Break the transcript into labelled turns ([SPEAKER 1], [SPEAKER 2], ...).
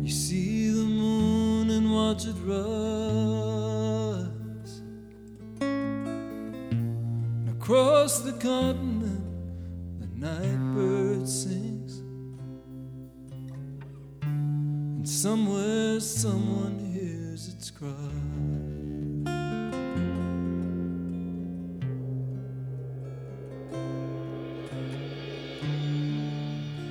[SPEAKER 1] see the moon and watch it rise, and across the continent the night bird sings, and somewhere someone hears its cry.